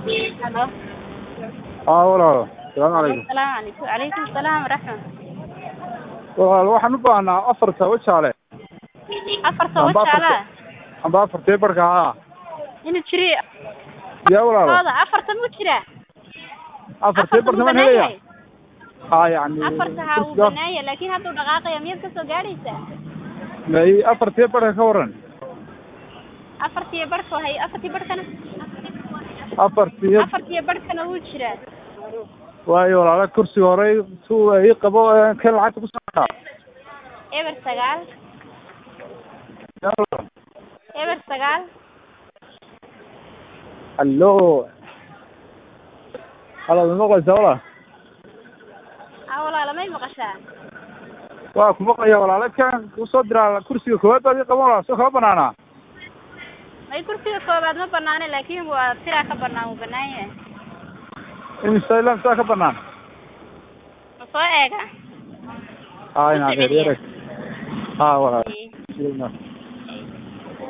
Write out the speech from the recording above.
Hello. walaalo salaamu calaykum Assalaamu calaykum. Calaykum salaam waraxmat. walaalo waxaan u baahnaa afarta wajaale Afar soo wajala. amba afartee barka haa Inuu jiri. yaa walaalo Afarta mu jira. afartee barka man helaya haa yani Afarta ha uu banaaya laakiin hadda dhaqaaqaya miyad ka soo gaadhaysa. may afartee barka ka waran Afartii barka hay afartii barkana. afartii barkana wuu jira. waayo walaalo kursiga hore tuu ay qabo ka lacagta ku soo Eber 9. Eber 9. hallo halo maqlaysaa walaal Walaalo may maqashaa. waa ku maqlaya walaalo kan ku soo diraa kursiga koowaad baad qabo walaal soo kaba banaana May kursiga koobaad ma banaane laakiin waa tira ka banaan u banaayay. in saylan saa ka banaan Soo eega. ina reer haa walaal